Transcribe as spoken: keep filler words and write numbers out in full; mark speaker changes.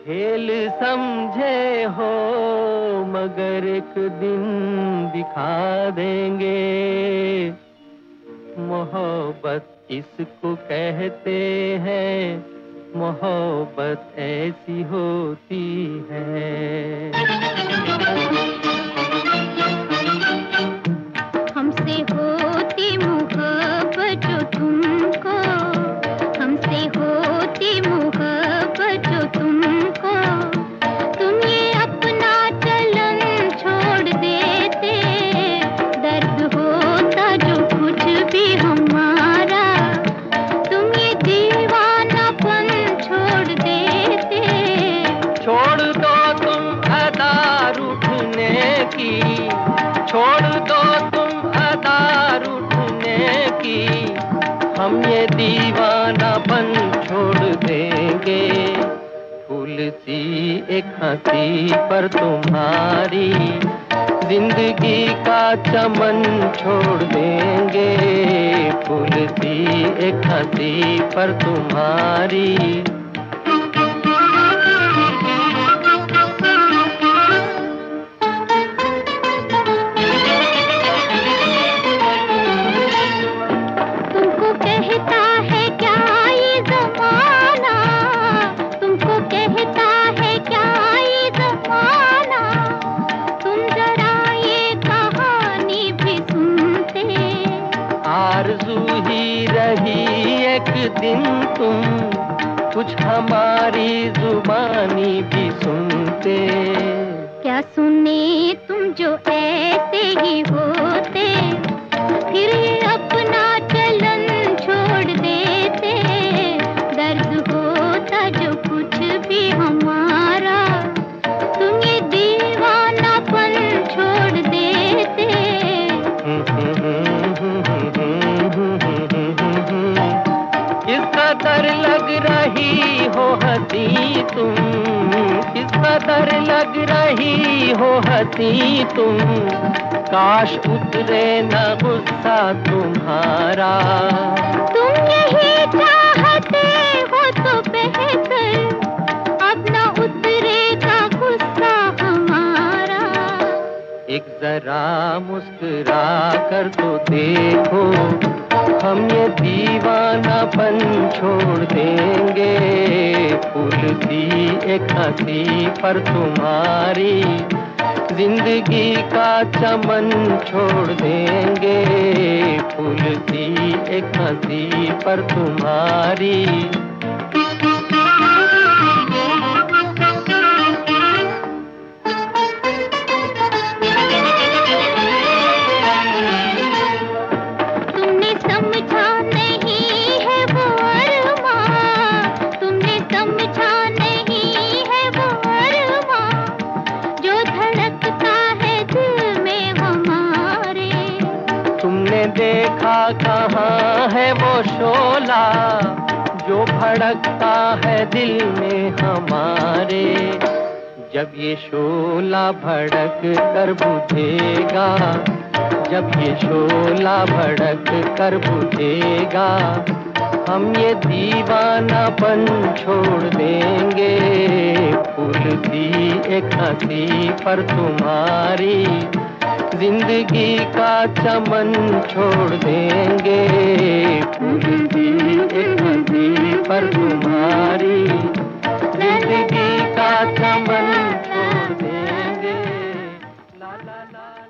Speaker 1: खेल समझे हो मगर एक दिन दिखा देंगे। मोहब्बत इसको कहते हैं, मोहब्बत ऐसी होती है।
Speaker 2: हमसे होती मोहब्बत जो तुमको, हमसे होती मोहब्बत जो तुमको, तुम ये अपना चलन छोड़ देते। दर्द होता जो कुछ भी हमारा, तुम ये दीवानापन छोड़ देते।
Speaker 1: छोड़ दो तुम अदा रूठने की, छोड़ दो तुम अदा रूठने की, हम ये दीवानापन छोड़ देंगे। फूल सी एक हंसी पर तुम्हारी जिंदगी का चमन छोड़ देंगे। फूल सी एक हंसी पर तुम्हारी आरज़ू ही रही एक दिन तुम कुछ हमारी जुबानी भी सुनते।
Speaker 2: क्या सुने तुम जो ऐसे ही होते, फिर ये अपना चलन छोड़ देते। दर्द होता जो कुछ भी हमारा, तुम ये दीवानापन छोड़ देते।
Speaker 1: किस कदर लग रही हो हंसी तुम, किस कदर लग रही हो हंसी तुम, काश उतरे न गुस्सा तुम्हारा।
Speaker 2: तुम यही चाहते हो तो बेहतर, अब न उतरेगा गुस्सा हमारा।
Speaker 1: एक जरा मुस्कुरा कर तो देखो, हम ये दीवानापन छोड़ देंगे। फूल सी एक हंसी पर तुम्हारी जिंदगी का चमन छोड़ देंगे। फूल सी एक हंसी पर तुम्हारी देखा कहाँ है वो शोला जो भड़कता है दिल में हमारे। जब ये शोला भड़क कर बुझेगा, जब ये शोला भड़क कर बुझेगा, हम ये दीवानापन छोड़ देंगे। फूल सी एक हंसी पर तुम्हारी जिंदगी का चमन छोड़ देंगे। फूल सी एक हंसी पर तुम्हारी जिंदगी का चमन छोड़ देंगे। ला ला ला